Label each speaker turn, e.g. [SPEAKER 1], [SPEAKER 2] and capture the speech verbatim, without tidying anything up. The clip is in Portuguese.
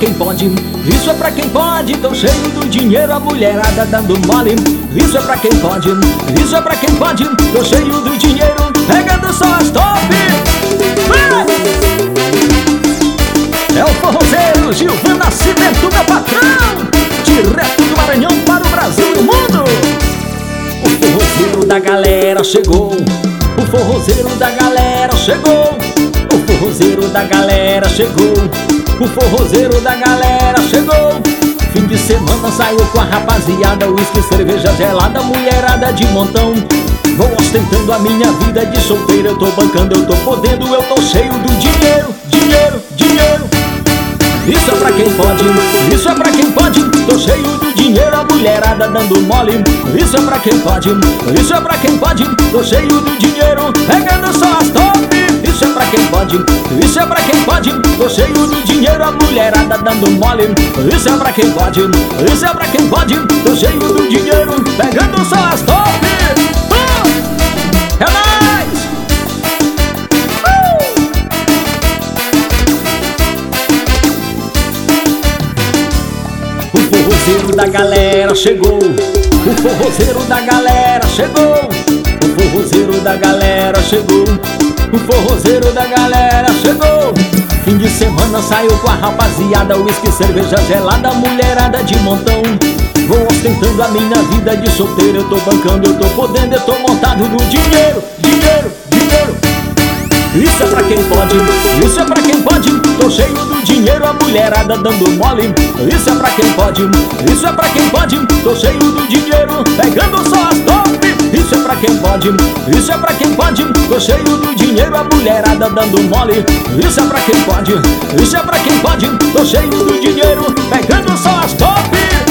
[SPEAKER 1] quem pode, isso é pra quem pode. Tô cheio do dinheiro, a mulherada dando mole. Isso é pra quem pode, isso é pra quem pode. Tô cheio do dinheiro, pegando só as top. É o forrozeiro Gilvan Nascimento, meu patrão, direto do Maranhão para o Brasil e o mundo. O forrozeiro da galera chegou, o forrozeiro da galera chegou, o forrozeiro da galera chegou, o forrozeiro da galera chegou. Fim de semana saiu com a rapaziada, uísque, cerveja gelada, mulherada de montão. Vou ostentando a minha vida de solteiro, eu tô bancando, eu tô podendo, eu tô cheio do dinheiro, dinheiro, dinheiro. Isso é pra quem pode, isso é pra quem pode. Tô cheio do dinheiro, a mulherada dando mole. Isso é pra quem pode, isso é pra quem pode. Tô cheio do dinheiro, pegando só as top. Isso é pra quem pode, isso é pra quem pode. Tô cheio do dinheiro, a mulherada dando mole. Isso é pra quem pode, isso é pra quem pode. Tô cheio do dinheiro, pegando só as top. uh! É nóis! Uh! O forrozeiro da galera chegou, o forrozeiro da galera chegou, o forrozeiro da galera chegou, o forrozeiro da galera chegou. Fim de semana saiu com a rapaziada, uísque, cerveja gelada, mulherada de montão. Vou ostentando a minha vida de solteiro, eu tô bancando, eu tô podendo, eu tô montado no dinheiro, dinheiro, dinheiro. Isso é pra quem pode, isso é pra quem pode. Tô cheio do dinheiro, a mulherada dando mole. Isso é pra quem pode, isso é pra quem pode. Tô cheio do dinheiro, pegando só as top. Isso é pra quem pode, isso é pra quem pode. Tô cheio do dinheiro, a mulherada dando mole. Isso é pra quem pode, isso é pra quem pode. Tô cheio do dinheiro, pegando só as top.